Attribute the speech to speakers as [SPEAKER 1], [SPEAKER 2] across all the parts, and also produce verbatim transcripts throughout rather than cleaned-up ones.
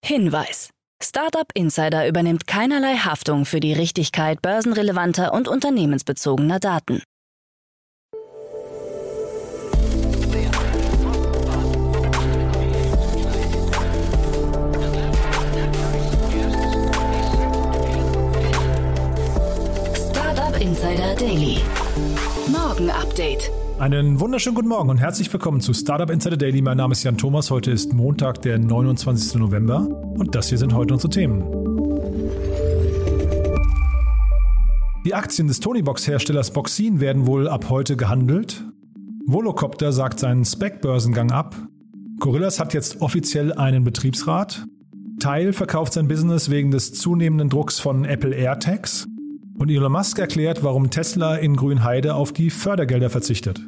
[SPEAKER 1] Hinweis: Startup Insider übernimmt keinerlei Haftung für die Richtigkeit börsenrelevanter und unternehmensbezogener Daten. Startup Insider Daily. Morgen Update.
[SPEAKER 2] Einen wunderschönen guten Morgen und herzlich willkommen zu Startup Insider Daily. Mein Name ist Jan Thomas. Heute ist Montag, der neunundzwanzigsten November und das hier sind heute unsere Themen. Die Aktien des Tonybox-Herstellers Boxin werden wohl ab heute gehandelt. Volocopter sagt seinen SPAC-Börsengang ab. Gorillas hat jetzt offiziell einen Betriebsrat. Tile verkauft sein Business wegen des zunehmenden Drucks von Apple AirTags. Und Elon Musk erklärt, warum Tesla in Grünheide auf die Fördergelder verzichtet.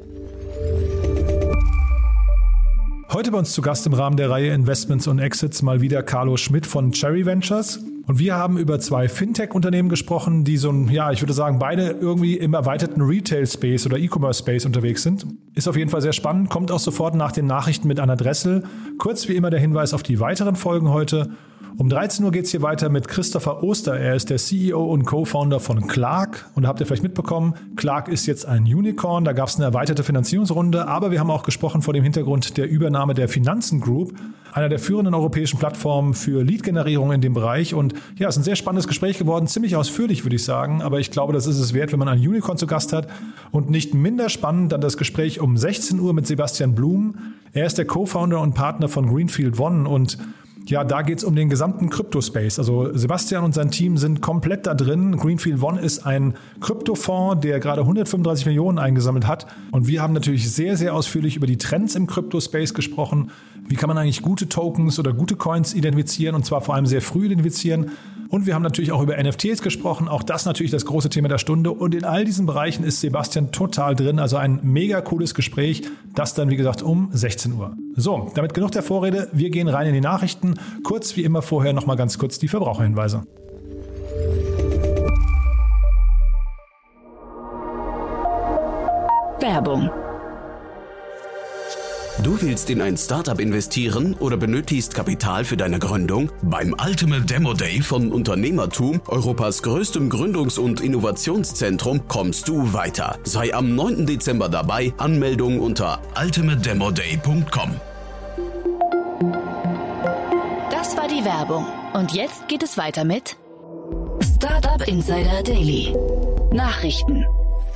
[SPEAKER 2] Heute bei uns zu Gast im Rahmen der Reihe Investments und Exits mal wieder Carlo Schmidt von Cherry Ventures. Und wir haben über zwei Fintech-Unternehmen gesprochen, die so ein, ja, ich würde sagen, beide irgendwie im erweiterten Retail-Space oder E-Commerce-Space unterwegs sind. Ist auf jeden Fall sehr spannend, kommt auch sofort nach den Nachrichten mit Anna Dressel. Kurz wie immer der Hinweis auf die weiteren Folgen heute. Um dreizehn Uhr geht es hier weiter mit Christopher Oster. Er ist der C E O und Co-Founder von Clark. Und da habt ihr vielleicht mitbekommen, Clark ist jetzt ein Unicorn. Da gab es eine erweiterte Finanzierungsrunde. Aber wir haben auch gesprochen vor dem Hintergrund der Übernahme der Finanzen Group, einer der führenden europäischen Plattformen für Lead-Generierung in dem Bereich. Und ja, es ist ein sehr spannendes Gespräch geworden. Ziemlich ausführlich, würde ich sagen. Aber ich glaube, das ist es wert, wenn man ein Unicorn zu Gast hat. Und nicht minder spannend dann das Gespräch um sechzehn Uhr mit Sebastian Blum. Er ist der Co-Founder und Partner von Greenfield One und ja, da geht es um den gesamten Kryptospace. Also Sebastian und sein Team sind komplett da drin. Greenfield One ist ein Kryptofonds, der gerade hundertfünfunddreißig Millionen eingesammelt hat. Und wir haben natürlich sehr, sehr ausführlich über die Trends im Kryptospace gesprochen. Wie kann man eigentlich gute Tokens oder gute Coins identifizieren und zwar vor allem sehr früh identifizieren. Und wir haben natürlich auch über N F Ts gesprochen. Auch das natürlich das große Thema der Stunde. Und in all diesen Bereichen ist Sebastian total drin. Also ein mega cooles Gespräch. Das dann, wie gesagt, um sechzehn Uhr. So, damit genug der Vorrede. Wir gehen rein in die Nachrichten. Kurz wie immer vorher nochmal ganz kurz die Verbraucherhinweise.
[SPEAKER 1] Werbung.
[SPEAKER 3] Du willst in ein Startup investieren oder benötigst Kapital für deine Gründung? Beim Ultimate Demo Day von Unternehmertum, Europas größtem Gründungs- und Innovationszentrum, kommst du weiter. Sei am neunten Dezember dabei. Anmeldung unter ultimate demo day punkt com.
[SPEAKER 1] Das war die Werbung. Und jetzt geht es weiter mit Startup Insider Daily. Nachrichten.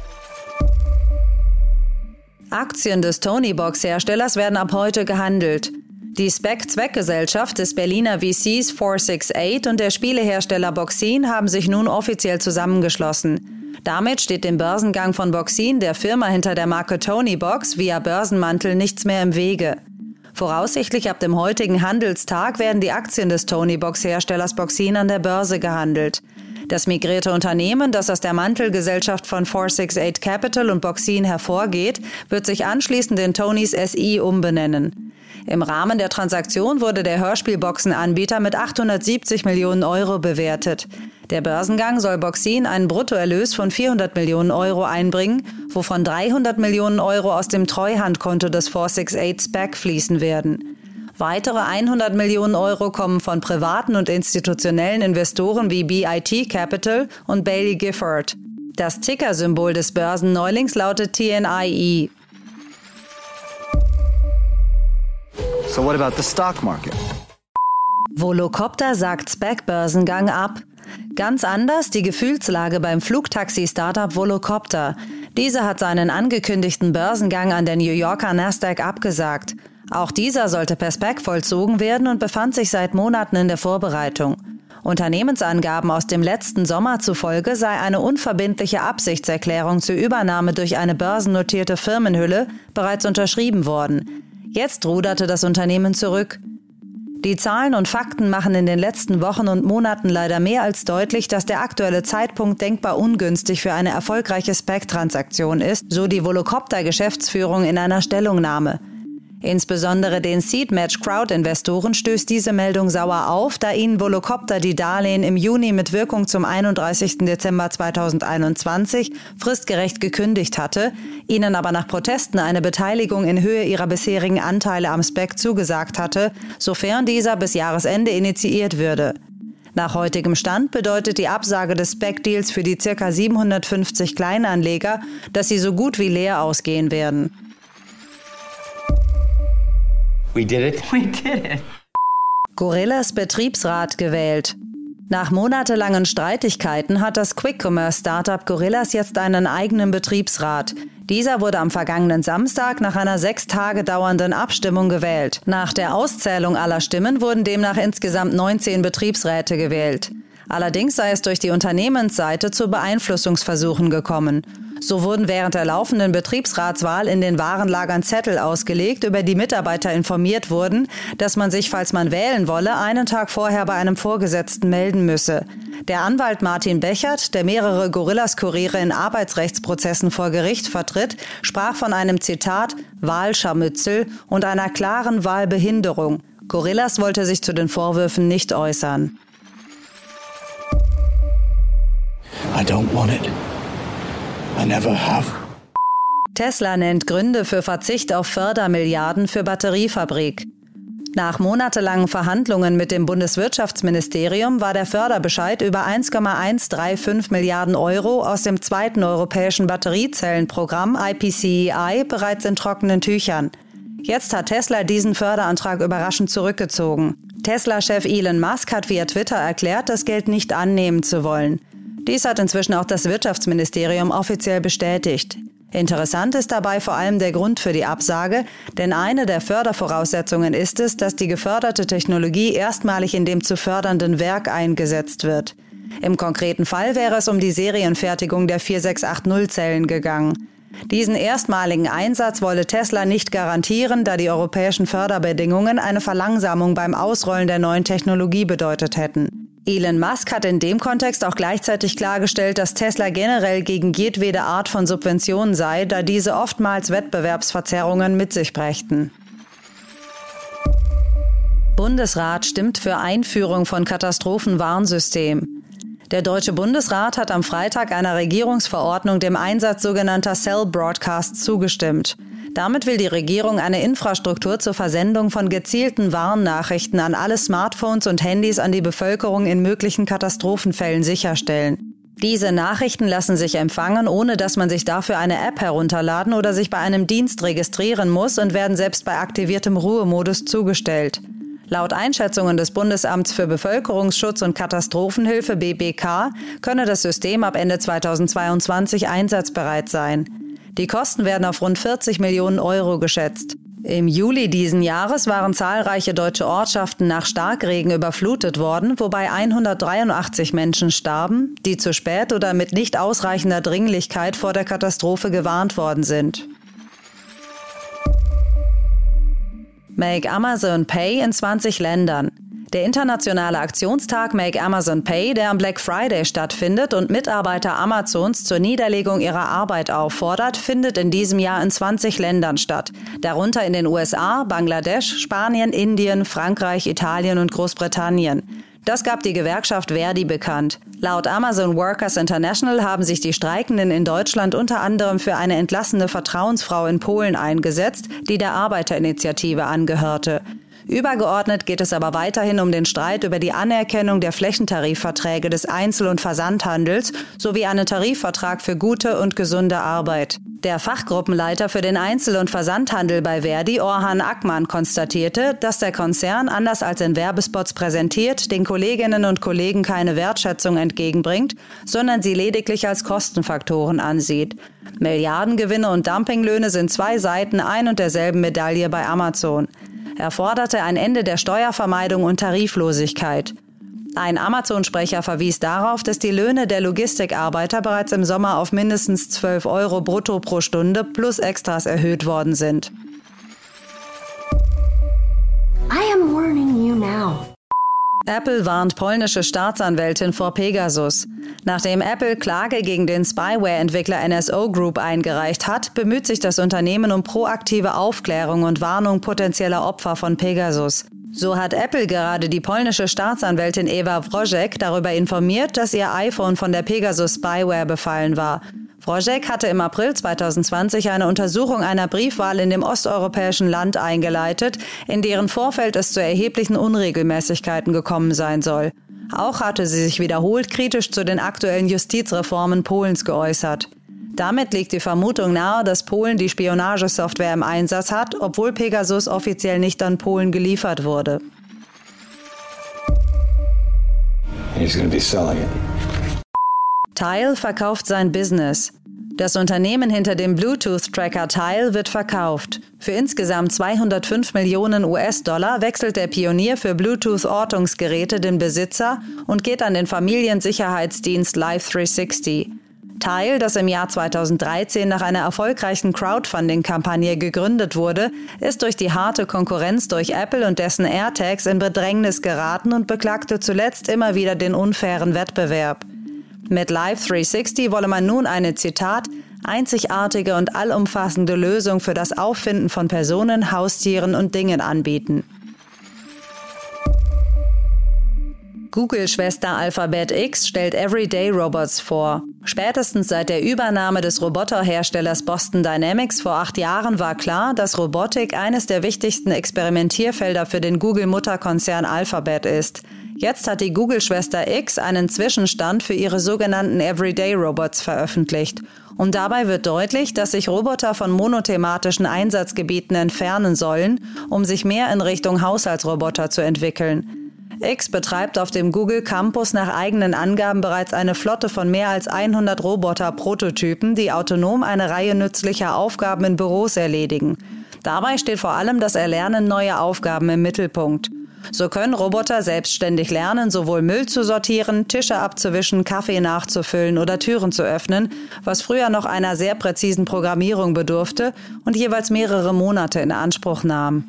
[SPEAKER 4] Aktien des Tonybox-Herstellers werden ab heute gehandelt. Die SPAC-Zweckgesellschaft des Berliner V Cs vier sechs acht und der Spielehersteller Boxin haben sich nun offiziell zusammengeschlossen. Damit steht dem Börsengang von Boxin, der Firma hinter der Marke Tonybox, via Börsenmantel nichts mehr im Wege. Voraussichtlich ab dem heutigen Handelstag werden die Aktien des Tonybox-Herstellers Boxin an der Börse gehandelt. Das migrierte Unternehmen, das aus der Mantelgesellschaft von vier sechs acht Capital und Boxin hervorgeht, wird sich anschließend in Tonys S I umbenennen. Im Rahmen der Transaktion wurde der Hörspielboxenanbieter mit achthundertsiebzig Millionen Euro bewertet. Der Börsengang soll Boxin einen Bruttoerlös von vierhundert Millionen Euro einbringen, wovon dreihundert Millionen Euro aus dem Treuhandkonto des vier sechs acht SPAC fließen werden. Weitere hundert Millionen Euro kommen von privaten und institutionellen Investoren wie B I T Capital und Baillie Gifford. Das Tickersymbol des Börsenneulings lautet T N I E.
[SPEAKER 5] So what about the stock market?
[SPEAKER 4] Volocopter sagt SPAC-Börsengang ab. Ganz anders die Gefühlslage beim Flugtaxi-Startup Volocopter. Dieser hat seinen angekündigten Börsengang an der New Yorker Nasdaq abgesagt. Auch dieser sollte per SPAC vollzogen werden und befand sich seit Monaten in der Vorbereitung. Unternehmensangaben aus dem letzten Sommer zufolge sei eine unverbindliche Absichtserklärung zur Übernahme durch eine börsennotierte Firmenhülle bereits unterschrieben worden. Jetzt ruderte das Unternehmen zurück. Die Zahlen und Fakten machen in den letzten Wochen und Monaten leider mehr als deutlich, dass der aktuelle Zeitpunkt denkbar ungünstig für eine erfolgreiche SPAC-Transaktion ist, so die Volocopter-Geschäftsführung in einer Stellungnahme. Insbesondere den Seed-Match-Crowd-Investoren stößt diese Meldung sauer auf, da ihnen Volocopter die Darlehen im Juni mit Wirkung zum einunddreißigsten Dezember zweitausendeinundzwanzig fristgerecht gekündigt hatte, ihnen aber nach Protesten eine Beteiligung in Höhe ihrer bisherigen Anteile am S P A C zugesagt hatte, sofern dieser bis Jahresende initiiert würde. Nach heutigem Stand bedeutet die Absage des S P A C-Deals für die ca. siebenhundertfünfzig Kleinanleger, dass sie so gut wie leer ausgehen werden.
[SPEAKER 6] We did it. We did it.
[SPEAKER 4] Gorillas Betriebsrat gewählt. Nach monatelangen Streitigkeiten hat das Quick-Commerce-Startup Gorillas jetzt einen eigenen Betriebsrat. Dieser wurde am vergangenen Samstag nach einer sechs Tage dauernden Abstimmung gewählt. Nach der Auszählung aller Stimmen wurden demnach insgesamt neunzehn Betriebsräte gewählt. Allerdings sei es durch die Unternehmensseite zu Beeinflussungsversuchen gekommen. So wurden während der laufenden Betriebsratswahl in den Warenlagern Zettel ausgelegt, über die Mitarbeiter informiert wurden, dass man sich, falls man wählen wolle, einen Tag vorher bei einem Vorgesetzten melden müsse. Der Anwalt Martin Bechert, der mehrere Gorillas-Kuriere in Arbeitsrechtsprozessen vor Gericht vertritt, sprach von einem Zitat Wahlscharmützel und einer klaren Wahlbehinderung. Gorillas wollte sich zu den Vorwürfen nicht äußern.
[SPEAKER 7] I don't want it. I never have.
[SPEAKER 4] Tesla nennt Gründe für Verzicht auf Fördermilliarden für Batteriefabrik. Nach monatelangen Verhandlungen mit dem Bundeswirtschaftsministerium war der Förderbescheid über eins Komma hundertfünfunddreißig Milliarden Euro aus dem zweiten europäischen Batteriezellenprogramm I P C E I bereits in trockenen Tüchern. Jetzt hat Tesla diesen Förderantrag überraschend zurückgezogen. Tesla-Chef Elon Musk hat via Twitter erklärt, das Geld nicht annehmen zu wollen. Dies hat inzwischen auch das Wirtschaftsministerium offiziell bestätigt. Interessant ist dabei vor allem der Grund für die Absage, denn eine der Fördervoraussetzungen ist es, dass die geförderte Technologie erstmalig in dem zu fördernden Werk eingesetzt wird. Im konkreten Fall wäre es um die Serienfertigung der vier sechs acht null Zellen gegangen. Diesen erstmaligen Einsatz wolle Tesla nicht garantieren, da die europäischen Förderbedingungen eine Verlangsamung beim Ausrollen der neuen Technologie bedeutet hätten. Elon Musk hat in dem Kontext auch gleichzeitig klargestellt, dass Tesla generell gegen jedwede Art von Subventionen sei, da diese oftmals Wettbewerbsverzerrungen mit sich brächten. Bundesrat stimmt für Einführung von Katastrophenwarnsystem. Der Deutsche Bundesrat hat am Freitag einer Regierungsverordnung dem Einsatz sogenannter Cell Broadcasts zugestimmt. Damit will die Regierung eine Infrastruktur zur Versendung von gezielten Warnnachrichten an alle Smartphones und Handys an die Bevölkerung in möglichen Katastrophenfällen sicherstellen. Diese Nachrichten lassen sich empfangen, ohne dass man sich dafür eine App herunterladen oder sich bei einem Dienst registrieren muss und werden selbst bei aktiviertem Ruhemodus zugestellt. Laut Einschätzungen des Bundesamts für Bevölkerungsschutz und Katastrophenhilfe B B K könne das System ab Ende zweitausendzweiundzwanzig einsatzbereit sein. Die Kosten werden auf rund vierzig Millionen Euro geschätzt. Im Juli diesen Jahres waren zahlreiche deutsche Ortschaften nach Starkregen überflutet worden, wobei hundertdreiundachtzig Menschen starben, die zu spät oder mit nicht ausreichender Dringlichkeit vor der Katastrophe gewarnt worden sind. Make Amazon Pay in zwanzig Ländern. Der internationale Aktionstag Make Amazon Pay, der am Black Friday stattfindet und Mitarbeiter Amazons zur Niederlegung ihrer Arbeit auffordert, findet in diesem Jahr in zwanzig Ländern statt. Darunter in den U S A, Bangladesch, Spanien, Indien, Frankreich, Italien und Großbritannien. Das gab die Gewerkschaft Verdi bekannt. Laut Amazon Workers International haben sich die Streikenden in Deutschland unter anderem für eine entlassene Vertrauensfrau in Polen eingesetzt, die der Arbeiterinitiative angehörte. Übergeordnet geht es aber weiterhin um den Streit über die Anerkennung der Flächentarifverträge des Einzel- und Versandhandels sowie einen Tarifvertrag für gute und gesunde Arbeit. Der Fachgruppenleiter für den Einzel- und Versandhandel bei Verdi, Orhan Akman, konstatierte, dass der Konzern, anders als in Werbespots präsentiert, den Kolleginnen und Kollegen keine Wertschätzung entgegenbringt, sondern sie lediglich als Kostenfaktoren ansieht. Milliardengewinne und Dumpinglöhne sind zwei Seiten ein und derselben Medaille bei Amazon. Er forderte ein Ende der Steuervermeidung und Tariflosigkeit. Ein Amazon-Sprecher verwies darauf, dass die Löhne der Logistikarbeiter bereits im Sommer auf mindestens zwölf Euro brutto pro Stunde plus Extras erhöht worden sind.
[SPEAKER 8] I am warning you now.
[SPEAKER 4] Apple warnt polnische Staatsanwältin vor Pegasus. Nachdem Apple Klage gegen den Spyware-Entwickler N S O Group eingereicht hat, bemüht sich das Unternehmen um proaktive Aufklärung und Warnung potenzieller Opfer von Pegasus. So hat Apple gerade die polnische Staatsanwältin Ewa Wrożek darüber informiert, dass ihr iPhone von der Pegasus-Spyware befallen war. Wrożek hatte im April zweitausendzwanzig eine Untersuchung einer Briefwahl in dem osteuropäischen Land eingeleitet, in deren Vorfeld es zu erheblichen Unregelmäßigkeiten gekommen sein soll. Auch hatte sie sich wiederholt kritisch zu den aktuellen Justizreformen Polens geäußert. Damit liegt die Vermutung nahe, dass Polen die Spionagesoftware im Einsatz hat, obwohl Pegasus offiziell nicht an Polen geliefert wurde.
[SPEAKER 7] He's gonna be selling it.
[SPEAKER 4] Tile verkauft sein Business. Das Unternehmen hinter dem Bluetooth-Tracker Tile wird verkauft. Für insgesamt zweihundertfünf Millionen U S-Dollar wechselt der Pionier für Bluetooth-Ortungsgeräte den Besitzer und geht an den Familiensicherheitsdienst Live dreihundertsechzig. Tile, das im Jahr zweitausenddreizehn nach einer erfolgreichen Crowdfunding-Kampagne gegründet wurde, ist durch die harte Konkurrenz durch Apple und dessen AirTags in Bedrängnis geraten und beklagte zuletzt immer wieder den unfairen Wettbewerb. Mit Live dreihundertsechzig wolle man nun eine, Zitat, einzigartige und allumfassende Lösung für das Auffinden von Personen, Haustieren und Dingen anbieten. Google-Schwester Alphabet X stellt Everyday Robots vor. Spätestens seit der Übernahme des Roboterherstellers Boston Dynamics vor acht Jahren war klar, dass Robotik eines der wichtigsten Experimentierfelder für den Google-Mutterkonzern Alphabet ist. Jetzt hat die Google-Schwester X einen Zwischenstand für ihre sogenannten Everyday-Robots veröffentlicht. Und dabei wird deutlich, dass sich Roboter von monothematischen Einsatzgebieten entfernen sollen, um sich mehr in Richtung Haushaltsroboter zu entwickeln. X betreibt auf dem Google Campus nach eigenen Angaben bereits eine Flotte von mehr als hundert Roboter-Prototypen, die autonom eine Reihe nützlicher Aufgaben in Büros erledigen. Dabei steht vor allem das Erlernen neuer Aufgaben im Mittelpunkt. So können Roboter selbstständig lernen, sowohl Müll zu sortieren, Tische abzuwischen, Kaffee nachzufüllen oder Türen zu öffnen, was früher noch einer sehr präzisen Programmierung bedurfte und jeweils mehrere Monate in Anspruch nahm.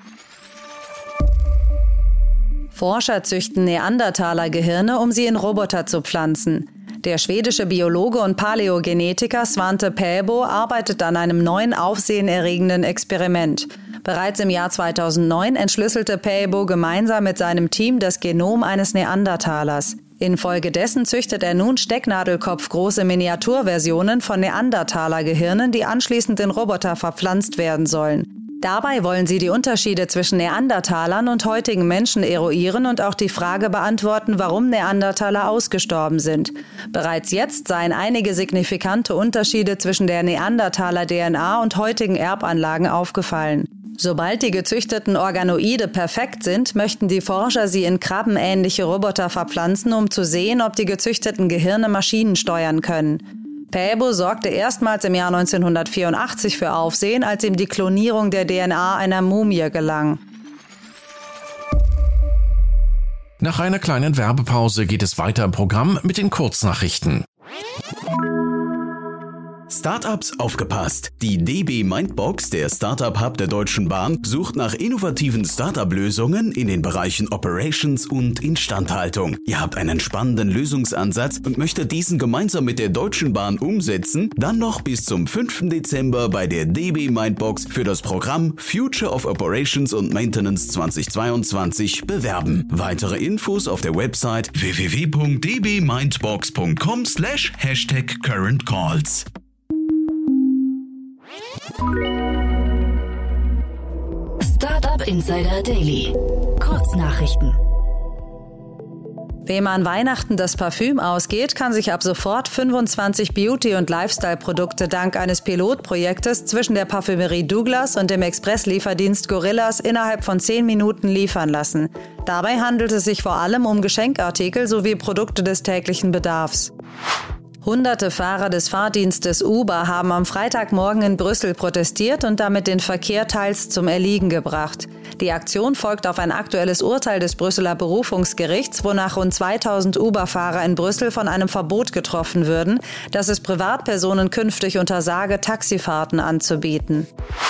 [SPEAKER 4] Forscher züchten Neandertaler-Gehirne, um sie in Roboter zu pflanzen. Der schwedische Biologe und Paläogenetiker Svante Pääbo arbeitet an einem neuen aufsehenerregenden Experiment. Bereits im Jahr zweitausendneun entschlüsselte Pääbo gemeinsam mit seinem Team das Genom eines Neandertalers. Infolgedessen züchtet er nun stecknadelkopfgroße Miniaturversionen von Neandertaler-Gehirnen, die anschließend in Roboter verpflanzt werden sollen. Dabei wollen sie die Unterschiede zwischen Neandertalern und heutigen Menschen eruieren und auch die Frage beantworten, warum Neandertaler ausgestorben sind. Bereits jetzt seien einige signifikante Unterschiede zwischen der Neandertaler-D N A und heutigen Erbanlagen aufgefallen. Sobald die gezüchteten Organoide perfekt sind, möchten die Forscher sie in krabbenähnliche Roboter verpflanzen, um zu sehen, ob die gezüchteten Gehirne Maschinen steuern können. Pääbo sorgte erstmals im Jahr neunzehnhundertvierundachtzig für Aufsehen, als ihm die Klonierung der D N A einer Mumie gelang.
[SPEAKER 8] Nach einer kleinen Werbepause geht es weiter im Programm mit den Kurznachrichten.
[SPEAKER 3] Startups aufgepasst! Die D B Mindbox, der Startup Hub der Deutschen Bahn, sucht nach innovativen Startup-Lösungen in den Bereichen Operations und Instandhaltung. Ihr habt einen spannenden Lösungsansatz und möchtet diesen gemeinsam mit der Deutschen Bahn umsetzen? Dann noch bis zum fünften Dezember bei der D B Mindbox für das Programm Future of Operations und Maintenance zweitausendzweiundzwanzig bewerben. Weitere Infos auf der Website w w w punkt d b mindbox punkt com slash Hashtag Current Calls.
[SPEAKER 1] Startup Insider Daily. Kurznachrichten.
[SPEAKER 4] Wem an Weihnachten das Parfüm ausgeht, kann sich ab sofort fünfundzwanzig Beauty- und Lifestyle-Produkte dank eines Pilotprojektes zwischen der Parfümerie Douglas und dem Expresslieferdienst Gorillas innerhalb von zehn Minuten liefern lassen. Dabei handelt es sich vor allem um Geschenkartikel sowie Produkte des täglichen Bedarfs. Hunderte Fahrer des Fahrdienstes Uber haben am Freitagmorgen in Brüssel protestiert und damit den Verkehr teils zum Erliegen gebracht. Die Aktion folgt auf ein aktuelles Urteil des Brüsseler Berufungsgerichts, wonach rund zweitausend Uber-Fahrer in Brüssel von einem Verbot getroffen würden, dass es Privatpersonen künftig untersage, Taxifahrten anzubieten.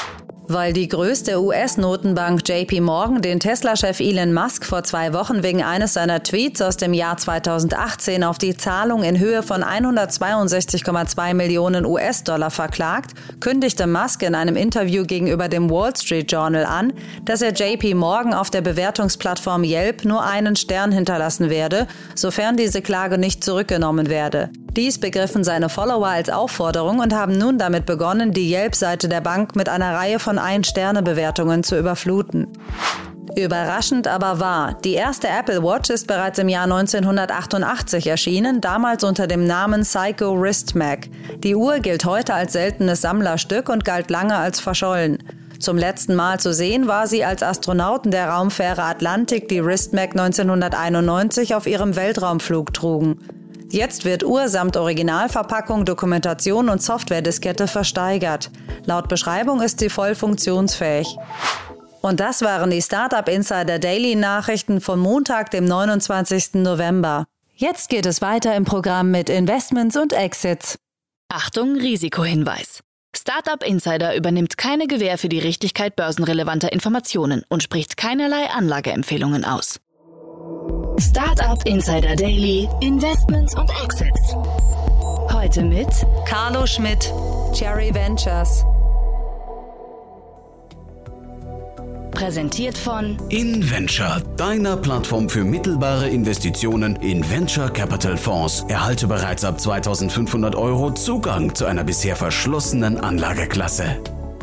[SPEAKER 4] Weil die größte U S-Notenbank J P Morgan den Tesla-Chef Elon Musk vor zwei Wochen wegen eines seiner Tweets aus dem Jahr zweitausendachtzehn auf die Zahlung in Höhe von hundertzweiundsechzig Komma zwei Millionen U S-Dollar verklagt, kündigte Musk in einem Interview gegenüber dem Wall Street Journal an, dass er J P Morgan auf der Bewertungsplattform Yelp nur einen Stern hinterlassen werde, sofern diese Klage nicht zurückgenommen werde. Dies begriffen seine Follower als Aufforderung und haben nun damit begonnen, die Yelp-Seite der Bank mit einer Reihe von Ein-Sterne-Bewertungen zu überfluten. Überraschend aber wahr, die erste Apple Watch ist bereits im Jahr neunzehnhundertachtundachtzig erschienen, damals unter dem Namen Psycho Wrist Mag. Die Uhr gilt heute als seltenes Sammlerstück und galt lange als verschollen. Zum letzten Mal zu sehen war sie, als Astronauten der Raumfähre Atlantic die Wrist Mag neunzehnhunderteinundneunzig auf ihrem Weltraumflug trugen. Jetzt wird Uhr samt Originalverpackung, Dokumentation und Softwarediskette versteigert. Laut Beschreibung ist sie voll funktionsfähig. Und das waren die Startup Insider Daily Nachrichten von Montag, dem neunundzwanzigsten November.
[SPEAKER 1] Jetzt geht es weiter im Programm mit Investments und Exits. Achtung, Risikohinweis. Startup Insider übernimmt keine Gewähr für die Richtigkeit börsenrelevanter Informationen und spricht keinerlei Anlageempfehlungen aus. Startup Insider Daily, Investments und Exits. Heute mit
[SPEAKER 4] Carlo Schmidt, Cherry Ventures.
[SPEAKER 1] Präsentiert von
[SPEAKER 3] InVenture, deiner Plattform für mittelbare Investitionen in Venture Capital Fonds. Erhalte bereits ab zweitausendfünfhundert Euro Zugang zu einer bisher verschlossenen Anlageklasse.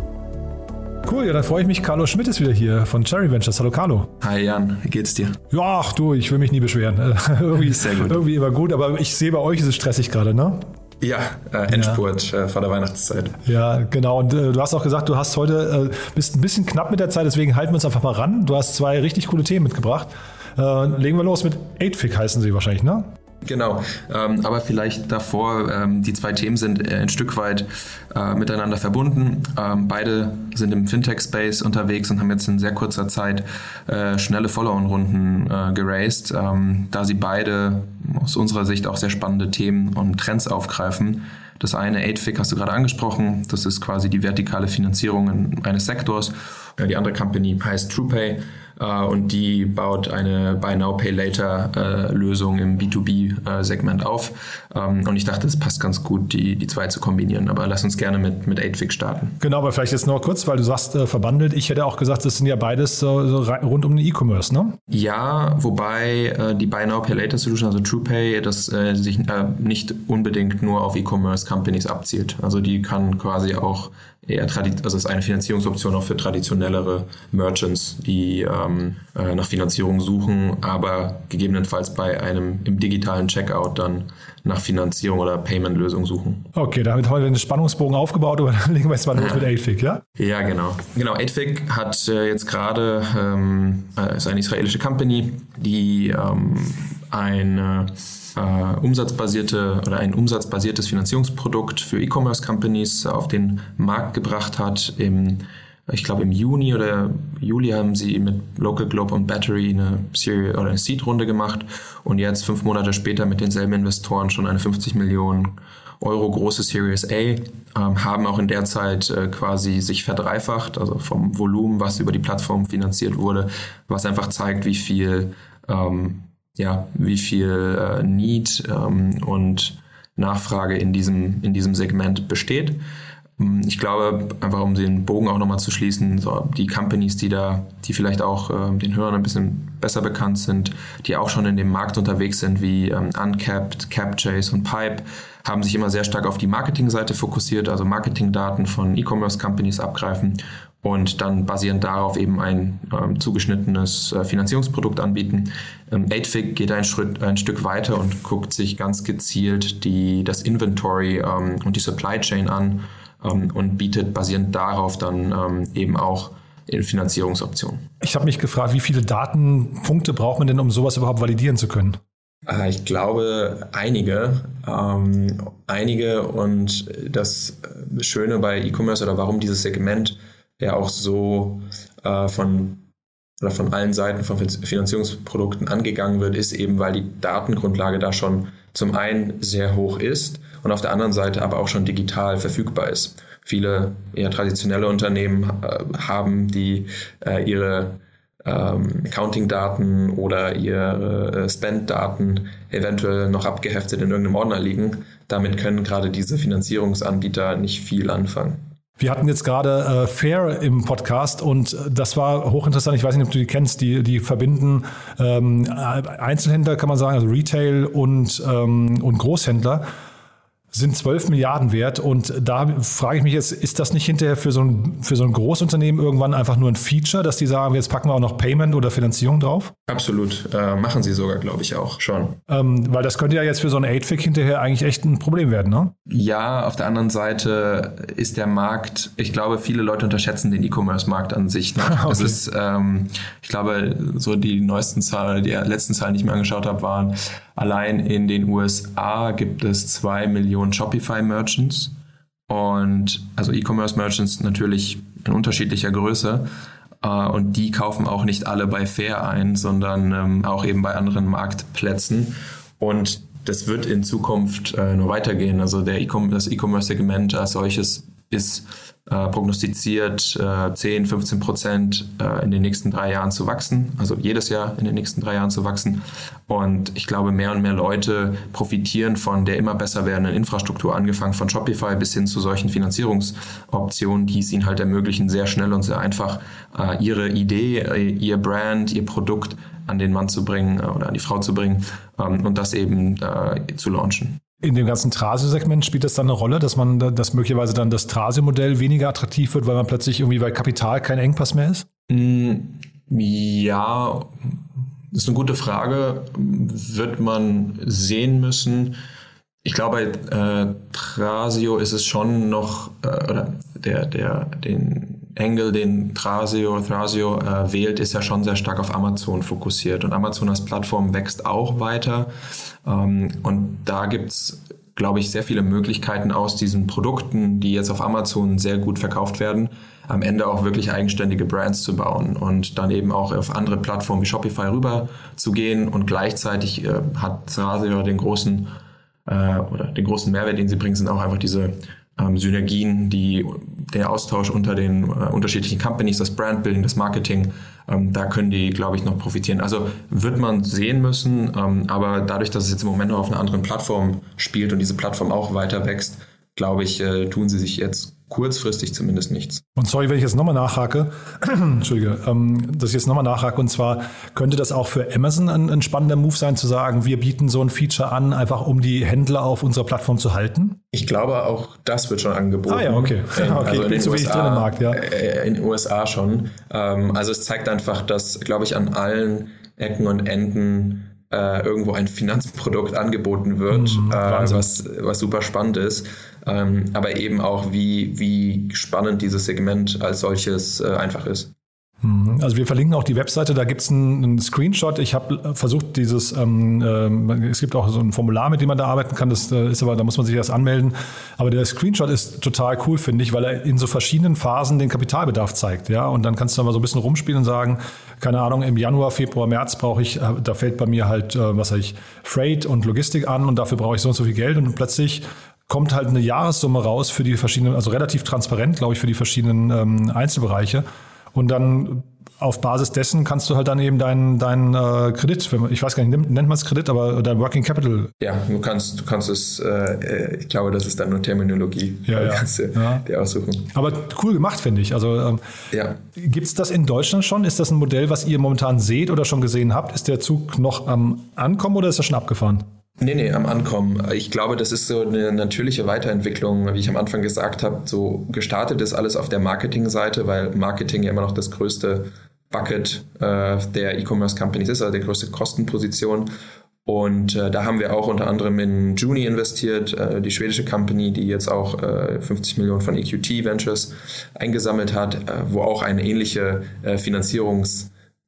[SPEAKER 2] Cool, ja, dann freue ich mich. Carlo Schmidt ist wieder hier von Cherry Ventures. Hallo Carlo.
[SPEAKER 9] Hi Jan, wie geht's dir?
[SPEAKER 2] Ja, ach du, ich will mich nie beschweren. irgendwie, Sehr gut. Irgendwie immer gut, aber ich sehe, bei euch ist es stressig gerade, ne?
[SPEAKER 9] Ja, äh, Endspurt ja. Äh, vor der Weihnachtszeit.
[SPEAKER 2] Ja, genau. Und äh, du hast auch gesagt, du hast heute, äh, bist ein bisschen knapp mit der Zeit, deswegen halten wir uns einfach mal ran. Du hast zwei richtig coole Themen mitgebracht. Äh, legen wir los mit eight fig heißen sie wahrscheinlich, ne?
[SPEAKER 9] Genau, ähm, aber vielleicht davor, ähm, die zwei Themen sind äh, ein Stück weit äh, miteinander verbunden. Ähm, beide sind im Fintech-Space unterwegs und haben jetzt in sehr kurzer Zeit äh, schnelle Follow-on-Runden äh, geraced, ähm, da sie beide aus unserer Sicht auch sehr spannende Themen und Trends aufgreifen. Das eine, eight fig, hast du gerade angesprochen, das ist quasi die vertikale Finanzierung eines Sektors. Die andere Company heißt TruePay. Und die baut eine Buy Now, Pay Later äh, Lösung im B zwei B äh, Segment auf. Ähm, und ich dachte, es passt ganz gut, die, die zwei zu kombinieren. Aber lass uns gerne mit, mit eight fig starten.
[SPEAKER 2] Genau, aber vielleicht jetzt noch kurz, weil du sagst, äh, verbandelt. Ich hätte auch gesagt, das sind ja beides so, so rund um den E-Commerce, ne?
[SPEAKER 9] Ja, wobei äh, die Buy Now, Pay Later Solution, also TruePay, das äh, sich äh, nicht unbedingt nur auf E-Commerce Companies abzielt. Also die kann quasi auch eher tradi- also es ist eine Finanzierungsoption auch für traditionellere Merchants, die ähm, äh, nach Finanzierung suchen, aber gegebenenfalls bei einem im digitalen Checkout dann nach Finanzierung oder Payment-Lösung suchen.
[SPEAKER 2] Okay, damit haben wir den Spannungsbogen aufgebaut, aber dann legen wir jetzt mal los mit eight fig, ja?
[SPEAKER 9] Ja, genau. Genau, eight fig hat äh, jetzt gerade, ähm, äh, ist eine israelische Company, die ähm, eine Uh, umsatzbasierte oder ein umsatzbasiertes Finanzierungsprodukt für E-Commerce-Companies auf den Markt gebracht hat. Im, ich glaube im Juni oder Juli haben sie mit Local Globe und Battery eine Serie oder eine Seed-Runde gemacht und jetzt fünf Monate später mit denselben Investoren schon eine fünfzig Millionen Euro große Series A, ähm, haben auch in der Zeit äh, quasi sich verdreifacht, also vom Volumen, was über die Plattform finanziert wurde, was einfach zeigt, wie viel ähm, ja, wie viel äh, Need ähm, und Nachfrage in diesem, in diesem Segment besteht. Ich glaube, einfach um den Bogen auch nochmal zu schließen, so die Companies, die da, die vielleicht auch äh, den Hörern ein bisschen besser bekannt sind, die auch schon in dem Markt unterwegs sind, wie ähm, Uncapped, Capchase und Pipe, haben sich immer sehr stark auf die Marketingseite fokussiert, also Marketingdaten von E-Commerce-Companies abgreifen und dann basierend darauf eben ein ähm, zugeschnittenes äh, Finanzierungsprodukt anbieten. Ähm, eight fig geht ein, Schritt, ein Stück weiter und guckt sich ganz gezielt die, das Inventory ähm, und die Supply Chain an ähm, und bietet basierend darauf dann ähm, eben auch in Finanzierungsoptionen.
[SPEAKER 2] Ich habe mich gefragt, wie viele Datenpunkte braucht man denn, um sowas überhaupt validieren zu können?
[SPEAKER 9] Ich glaube, einige. Ähm, einige und das Schöne bei E-Commerce oder warum dieses Segment ja auch so äh, von, oder von allen Seiten von Finanzierungsprodukten angegangen wird, ist eben, weil die Datengrundlage da schon zum einen sehr hoch ist und auf der anderen Seite aber auch schon digital verfügbar ist. viele eher traditionelle Unternehmen äh, haben, die äh, ihre ähm, Accounting-Daten oder ihre äh, Spend-Daten eventuell noch abgeheftet in irgendeinem Ordner liegen. Damit können gerade diese Finanzierungsanbieter nicht viel anfangen.
[SPEAKER 2] Wir hatten jetzt gerade äh, Fair im Podcast und das war hochinteressant. Ich weiß nicht, ob du die kennst. Die, die verbinden ähm, Einzelhändler, kann man sagen, also Retail und, ähm, und Großhändler. Sind zwölf Milliarden wert und da frage ich mich jetzt, ist das nicht hinterher für so ein, für so ein Großunternehmen irgendwann einfach nur ein Feature, dass die sagen, jetzt packen wir auch noch Payment oder Finanzierung drauf?
[SPEAKER 9] Absolut, äh, machen sie sogar, glaube ich, auch schon.
[SPEAKER 2] Ähm, weil das könnte ja jetzt für so ein eight fig hinterher eigentlich echt ein Problem werden, ne?
[SPEAKER 9] Ja, auf der anderen Seite ist der Markt, ich glaube, viele Leute unterschätzen den E-Commerce-Markt an sich noch. Okay. Es ist, ähm, ich glaube, so die neuesten Zahlen, die letzten Zahlen, die ich mir angeschaut habe, waren, allein in den U S A gibt es zwei Millionen Shopify-Merchants und also E-Commerce-Merchants natürlich in unterschiedlicher Größe uh, und die kaufen auch nicht alle bei Fair ein, sondern ähm, auch eben bei anderen Marktplätzen und das wird in Zukunft äh, nur weitergehen. Also der E-Com- das E-Commerce-Segment als solches ist äh, prognostiziert äh, zehn, fünfzehn Prozent äh, in den nächsten drei Jahren zu wachsen, also jedes Jahr in den nächsten drei Jahren zu wachsen. Und ich glaube, mehr und mehr Leute profitieren von der immer besser werdenden Infrastruktur, angefangen von Shopify bis hin zu solchen Finanzierungsoptionen, die es ihnen halt ermöglichen, sehr schnell und sehr einfach äh, ihre Idee, äh, ihr Brand, ihr Produkt an den Mann zu bringen äh, oder an die Frau zu bringen ähm, und das eben äh, zu launchen.
[SPEAKER 2] In dem ganzen Trasio-Segment spielt das dann eine Rolle, dass man, dass möglicherweise dann das Trasio-Modell weniger attraktiv wird, weil man plötzlich irgendwie bei Kapital kein Engpass mehr ist?
[SPEAKER 9] Ja, das ist eine gute Frage. Wird man sehen müssen. Ich glaube, bei äh, Trasio ist es schon noch, äh, oder der, der, den Angle, den Trasio, Thrasio äh, wählt, ist ja schon sehr stark auf Amazon fokussiert. Und Amazon als Plattform wächst auch weiter. Ähm, und da gibt's, glaube ich, sehr viele Möglichkeiten aus diesen Produkten, die jetzt auf Amazon sehr gut verkauft werden, am Ende auch wirklich eigenständige Brands zu bauen und dann eben auch auf andere Plattformen wie Shopify rüber zu gehen. Und gleichzeitig äh, hat Thrasio den großen äh, oder den großen Mehrwert, den sie bringen, sind auch einfach diese ähm, Synergien, die der Austausch unter den äh, unterschiedlichen Companies, das Brandbuilding, das Marketing, ähm, da können die, glaube ich, noch profitieren. Also wird man sehen müssen, ähm, aber dadurch, dass es jetzt im Moment noch auf einer anderen Plattform spielt und diese Plattform auch weiter wächst, glaube ich, äh, tun sie sich jetzt kurzfristig zumindest nichts.
[SPEAKER 2] Und sorry, wenn ich jetzt nochmal nachhake, Entschuldige, ähm, dass ich jetzt nochmal nachhake, und zwar könnte das auch für Amazon ein, ein spannender Move sein, zu sagen, wir bieten so ein Feature an, einfach um die Händler auf unserer Plattform zu halten?
[SPEAKER 9] Ich glaube, auch das wird schon angeboten.
[SPEAKER 2] Ah ja, okay.
[SPEAKER 9] In,
[SPEAKER 2] okay,
[SPEAKER 9] also
[SPEAKER 2] ich bin so wenig drin im Markt, ja.
[SPEAKER 9] In den U S A schon. Ähm, also es zeigt einfach, dass, glaube ich, an allen Ecken und Enden äh, irgendwo ein Finanzprodukt angeboten wird, mhm, äh, was, was super spannend ist. Ähm, aber eben auch, wie, wie spannend dieses Segment als solches äh, einfach ist.
[SPEAKER 2] Also wir verlinken auch die Webseite, da gibt es einen, einen Screenshot. Ich habe versucht, dieses, ähm, äh, es gibt auch so ein Formular, mit dem man da arbeiten kann, das äh, ist aber, da muss man sich erst anmelden. Aber der Screenshot ist total cool, finde ich, weil er in so verschiedenen Phasen den Kapitalbedarf zeigt. Ja? Und dann kannst du mal so ein bisschen rumspielen und sagen, keine Ahnung, im Januar, Februar, März brauche ich, da fällt bei mir halt, äh, was sag ich, Freight und Logistik an und dafür brauche ich so und so viel Geld und plötzlich kommt halt eine Jahressumme raus für die verschiedenen, also relativ transparent, glaube ich, für die verschiedenen ähm, Einzelbereiche. Und dann auf Basis dessen kannst du halt dann eben deinen deinen äh, Kredit, ich weiß gar nicht, nennt man es Kredit, aber dein Working Capital.
[SPEAKER 9] Ja, du kannst, du kannst es, äh, ich glaube, das ist dann nur Terminologie.
[SPEAKER 2] Ja, ja.
[SPEAKER 9] Kannst du
[SPEAKER 2] ja.
[SPEAKER 9] dir aussuchen.
[SPEAKER 2] Aber cool gemacht, finde ich. Also ähm,
[SPEAKER 9] ja.
[SPEAKER 2] Gibt es das in Deutschland schon? Ist das ein Modell, was ihr momentan seht oder schon gesehen habt? Ist der Zug noch am Ankommen oder ist er schon abgefahren?
[SPEAKER 9] Nee, nee, am Ankommen. Ich glaube, das ist so eine natürliche Weiterentwicklung, wie ich am Anfang gesagt habe. So gestartet ist alles auf der Marketingseite, weil Marketing ja immer noch das größte Bucket äh, der E-Commerce-Companies ist, also die größte Kostenposition. Und äh, da haben wir auch unter anderem in Juni investiert, äh, die schwedische Company, die jetzt auch äh, fünfzig Millionen von E Q T Ventures eingesammelt hat, äh, wo auch eine ähnliche äh, Finanzierungs-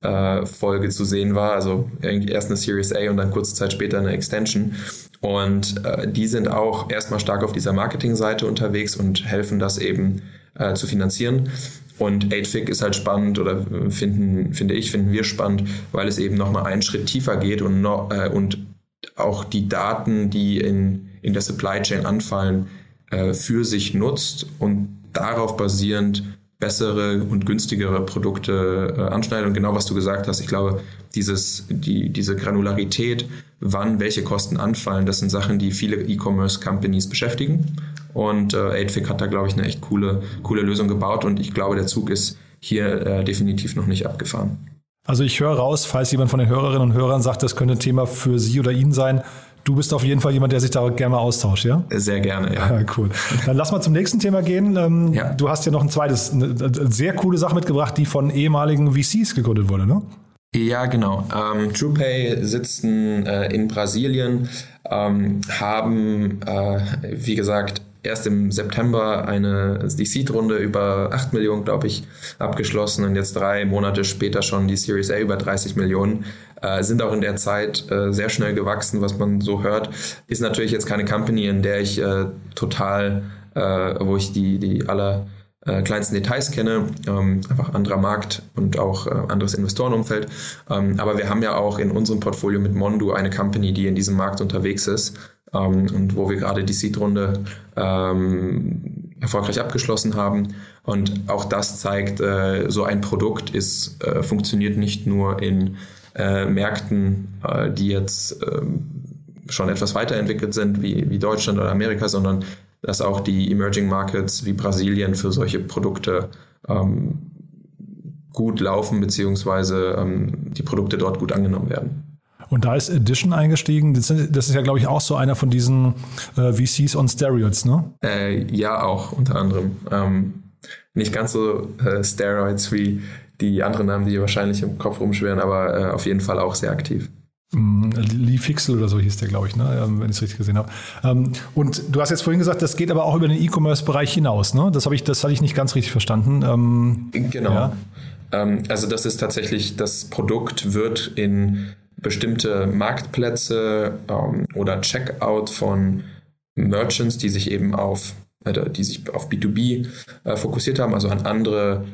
[SPEAKER 9] Folge zu sehen war, also erst eine Series A und dann kurze Zeit später eine Extension. Und äh, die sind auch erstmal stark auf dieser Marketingseite unterwegs und helfen das eben äh, zu finanzieren. Und eight fig ist halt spannend oder finden, finde ich, finden wir spannend, weil es eben nochmal einen Schritt tiefer geht und, noch, äh, und auch die Daten, die in, in der Supply Chain anfallen, äh, für sich nutzt und darauf basierend bessere und günstigere Produkte äh, anschneiden. Und genau was du gesagt hast, ich glaube, dieses, die, diese Granularität, wann welche Kosten anfallen, das sind Sachen, die viele E-Commerce-Companies beschäftigen. Und äh, Aidfik hat da, glaube ich, eine echt coole, coole Lösung gebaut. Und ich glaube, der Zug ist hier äh, definitiv noch nicht abgefahren.
[SPEAKER 2] Also ich höre raus, falls jemand von den Hörerinnen und Hörern sagt, das könnte ein Thema für Sie oder ihn sein, du bist auf jeden Fall jemand, der sich da gerne mal austauscht, ja?
[SPEAKER 9] Sehr gerne, ja.
[SPEAKER 2] Ja, cool. Dann lass mal zum nächsten Thema gehen. Ähm,
[SPEAKER 9] ja.
[SPEAKER 2] Du hast ja noch ein zweites, eine sehr coole Sache mitgebracht, die von ehemaligen V Cs gegründet wurde, ne?
[SPEAKER 9] Ja, genau. Ähm, TruePay sitzen äh, in Brasilien, ähm, haben, äh, wie gesagt, erst im September eine die Seed-Runde über acht Millionen, glaube ich, abgeschlossen und jetzt drei Monate später schon die Series A über dreißig Millionen. Äh, sind auch in der Zeit äh, sehr schnell gewachsen, was man so hört. Ist natürlich jetzt keine Company, in der ich äh, total, äh, wo ich die, die aller äh, kleinsten Details kenne, ähm, einfach anderer Markt und auch äh, anderes Investorenumfeld. Ähm, aber wir haben ja auch in unserem Portfolio mit Mondu eine Company, die in diesem Markt unterwegs ist. Um, und wo wir gerade die Seed-Runde ähm, erfolgreich abgeschlossen haben. Und auch das zeigt, äh, so ein Produkt ist, äh, funktioniert nicht nur in äh, Märkten, äh, die jetzt äh, schon etwas weiterentwickelt sind, wie, wie Deutschland oder Amerika, sondern dass auch die Emerging Markets wie Brasilien für solche Produkte ähm, gut laufen, beziehungsweise ähm, die Produkte dort gut angenommen werden.
[SPEAKER 2] Und da ist Addition eingestiegen. Das ist ja, glaube ich, auch so einer von diesen äh, V Cs on Steroids, ne?
[SPEAKER 9] Äh, ja, auch unter anderem. Ähm, nicht ganz so äh, Steroids wie die anderen Namen, die wahrscheinlich im Kopf rumschwirren, aber äh, auf jeden Fall auch sehr aktiv.
[SPEAKER 2] Mm, Lee Fixel oder so hieß der, glaube ich, ne? Ähm, wenn ich es richtig gesehen habe. Ähm, und du hast jetzt vorhin gesagt, das geht aber auch über den E-Commerce-Bereich hinaus, ne? Das habe ich, das hatte ich nicht ganz richtig verstanden. Ähm,
[SPEAKER 9] genau.
[SPEAKER 2] Ja.
[SPEAKER 9] Ähm, also das ist tatsächlich, das Produkt wird in bestimmte Marktplätze ähm, oder Checkout von Merchants, die sich eben auf, äh, die sich auf B zwei B äh, fokussiert haben, also an andere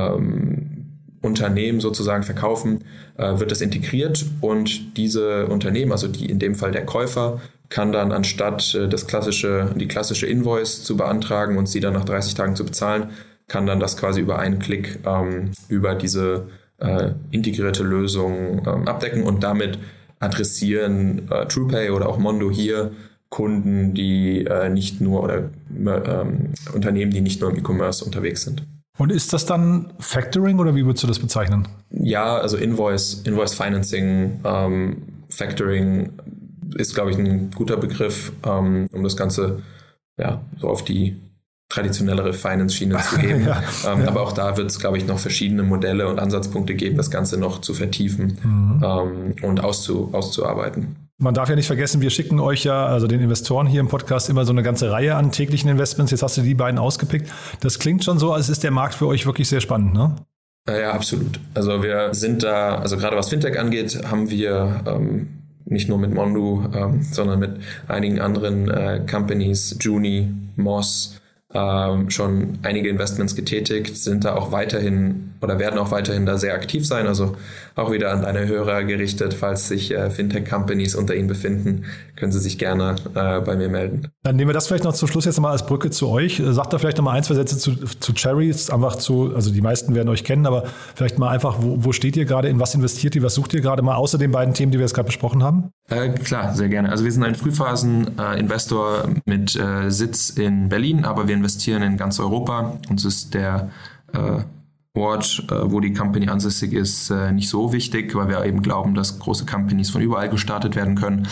[SPEAKER 9] ähm, Unternehmen sozusagen verkaufen, äh, wird das integriert und diese Unternehmen, also die in dem Fall der Käufer, kann dann anstatt äh, das klassische, die klassische Invoice zu beantragen und sie dann nach dreißig Tagen zu bezahlen, kann dann das quasi über einen Klick ähm, über diese Äh, integrierte Lösungen ähm, abdecken und damit adressieren äh, TruePay oder auch Mondu hier Kunden, die äh, nicht nur oder ähm, Unternehmen, die nicht nur im E-Commerce unterwegs sind.
[SPEAKER 2] Und ist das dann Factoring oder wie würdest du das bezeichnen?
[SPEAKER 9] Ja, also Invoice, Invoice Financing, ähm, Factoring ist, glaube ich, ein guter Begriff, ähm, um das Ganze ja so auf die traditionellere Finance-Schiene zu geben. ja, ähm, ja. Aber auch da wird es, glaube ich, noch verschiedene Modelle und Ansatzpunkte geben, das Ganze noch zu vertiefen mhm. ähm, und auszu, auszuarbeiten.
[SPEAKER 2] Man darf ja nicht vergessen, wir schicken euch ja, also den Investoren hier im Podcast, immer so eine ganze Reihe an täglichen Investments. Jetzt hast du die beiden ausgepickt. Das klingt schon so, als ist der Markt für euch wirklich sehr spannend, ne?
[SPEAKER 9] Ja, absolut. Also wir sind da, also gerade was Fintech angeht, haben wir ähm, nicht nur mit Mondu, ähm, sondern mit einigen anderen äh, Companies, Juni, Moss, Ähm, schon einige Investments getätigt, sind da auch weiterhin oder werden auch weiterhin da sehr aktiv sein. Also auch wieder an deine Hörer gerichtet, falls sich äh, Fintech-Companies unter ihnen befinden, können sie sich gerne äh, bei mir melden.
[SPEAKER 2] Dann nehmen wir das vielleicht noch zum Schluss jetzt mal als Brücke zu euch. Sagt da vielleicht noch mal ein, zwei Sätze zu, zu Cherry, einfach zu, also die meisten werden euch kennen, aber vielleicht mal einfach, wo, wo steht ihr gerade, in was investiert ihr, was sucht ihr gerade mal, außer den beiden Themen, die wir jetzt gerade besprochen haben?
[SPEAKER 9] Äh, klar, sehr gerne. Also wir sind ein Frühphasen-Investor äh, mit äh, Sitz in Berlin, aber wir investieren in ganz Europa. Uns ist der äh, Ort, äh, wo die Company ansässig ist, äh, nicht so wichtig, weil wir eben glauben, dass große Companies von überall gestartet werden können.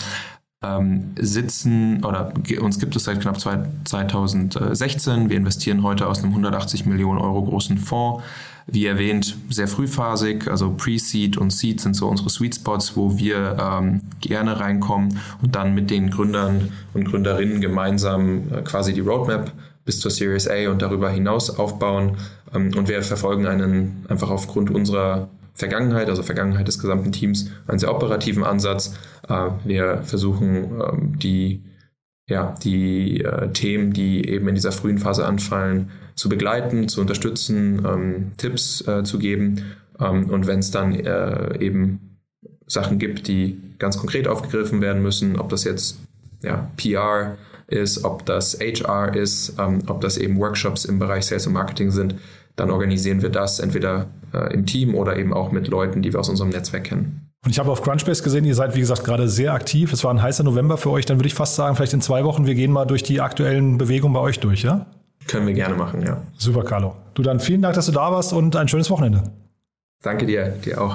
[SPEAKER 9] Ähm, sitzen oder uns gibt es seit knapp zweitausendsechzehn. Wir investieren heute aus einem hundertachtzig Millionen Euro großen Fonds. Wie erwähnt, sehr frühphasig, also Pre-Seed und Seed sind so unsere Sweet Spots, wo wir ähm, gerne reinkommen und dann mit den Gründern und Gründerinnen gemeinsam äh, quasi die Roadmap bis zur Series A und darüber hinaus aufbauen. Ähm, und wir verfolgen einen einfach aufgrund unserer Vergangenheit, also Vergangenheit des gesamten Teams, einen sehr operativen Ansatz. Äh, wir versuchen ähm, die, ja, die äh, Themen, die eben in dieser frühen Phase anfallen, zu begleiten, zu unterstützen, ähm, Tipps äh, zu geben. Ähm, und wenn es dann äh, eben Sachen gibt, die ganz konkret aufgegriffen werden müssen, ob das jetzt ja, P R ist, ob das H R ist, ähm, ob das eben Workshops im Bereich Sales und Marketing sind, dann organisieren wir das entweder äh, im Team oder eben auch mit Leuten, die wir aus unserem Netzwerk kennen.
[SPEAKER 2] Und ich habe auf Crunchbase gesehen, ihr seid, wie gesagt, gerade sehr aktiv. Es war ein heißer November für euch. Dann würde ich fast sagen, vielleicht in zwei Wochen, wir gehen mal durch die aktuellen Bewegungen bei euch durch, ja?
[SPEAKER 9] Können wir gerne machen, ja.
[SPEAKER 2] Super, Carlo. Du, dann vielen Dank, dass du da warst und ein schönes Wochenende.
[SPEAKER 9] Danke dir, dir auch.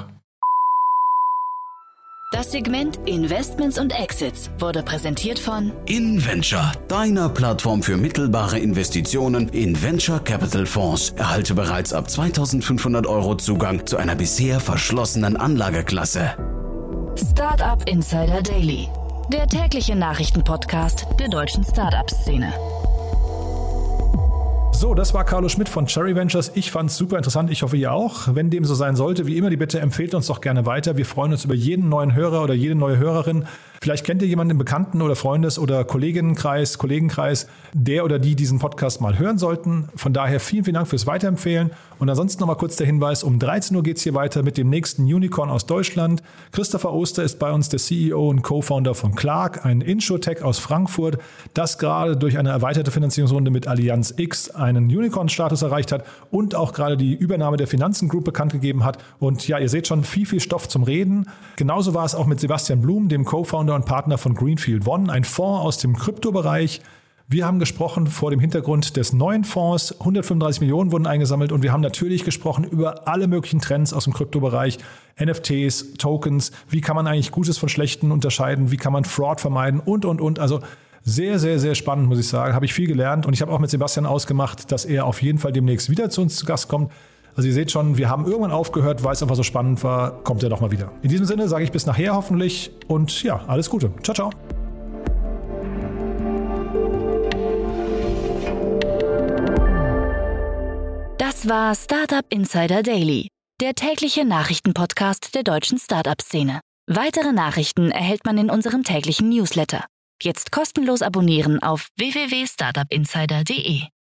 [SPEAKER 1] Das Segment Investments und Exits wurde präsentiert von
[SPEAKER 3] InVenture, deiner Plattform für mittelbare Investitionen in Venture Capital Fonds. Erhalte bereits ab zweitausendfünfhundert Euro Zugang zu einer bisher verschlossenen Anlageklasse.
[SPEAKER 1] Startup Insider Daily, der tägliche Nachrichtenpodcast der deutschen Startup-Szene.
[SPEAKER 2] So, das war Carlo Schmidt von Cherry Ventures. Ich fand es super interessant. Ich hoffe, ihr auch. Wenn dem so sein sollte, wie immer die Bitte, empfehlt uns doch gerne weiter. Wir freuen uns über jeden neuen Hörer oder jede neue Hörerin. Vielleicht kennt ihr jemanden im Bekannten- oder Freundes- oder Kolleginnenkreis, Kollegenkreis, der oder die diesen Podcast mal hören sollten. Von daher vielen, vielen Dank fürs Weiterempfehlen. Und ansonsten nochmal kurz der Hinweis, um dreizehn Uhr geht es hier weiter mit dem nächsten Unicorn aus Deutschland. Christopher Oster ist bei uns der C E O und Co-Founder von Clark, ein Insurtech aus Frankfurt, das gerade durch eine erweiterte Finanzierungsrunde mit Allianz X einen Unicorn-Status erreicht hat und auch gerade die Übernahme der Finanzen Group bekannt gegeben hat. Und ja, ihr seht schon, viel, viel Stoff zum Reden. Genauso war es auch mit Sebastian Blum, dem Co-Founder und Partner von Greenfield One, ein Fonds aus dem Kryptobereich. Wir haben gesprochen vor dem Hintergrund des neuen Fonds. hundertfünfunddreißig Millionen wurden eingesammelt und wir haben natürlich gesprochen über alle möglichen Trends aus dem Kryptobereich. N F Ts, Tokens, wie kann man eigentlich Gutes von Schlechten unterscheiden, wie kann man Fraud vermeiden und, und, und. Also sehr, sehr, sehr spannend, muss ich sagen. Habe ich viel gelernt und ich habe auch mit Sebastian ausgemacht, dass er auf jeden Fall demnächst wieder zu uns zu Gast kommt. Also ihr seht schon, wir haben irgendwann aufgehört, weil es einfach so spannend war, kommt er doch mal wieder. In diesem Sinne sage ich bis nachher hoffentlich und ja, alles Gute. Ciao, ciao.
[SPEAKER 1] Das war Startup Insider Daily, der tägliche Nachrichtenpodcast der deutschen Startup-Szene. Weitere Nachrichten erhält man in unserem täglichen Newsletter. Jetzt kostenlos abonnieren auf w w w punkt startup insider punkt d e.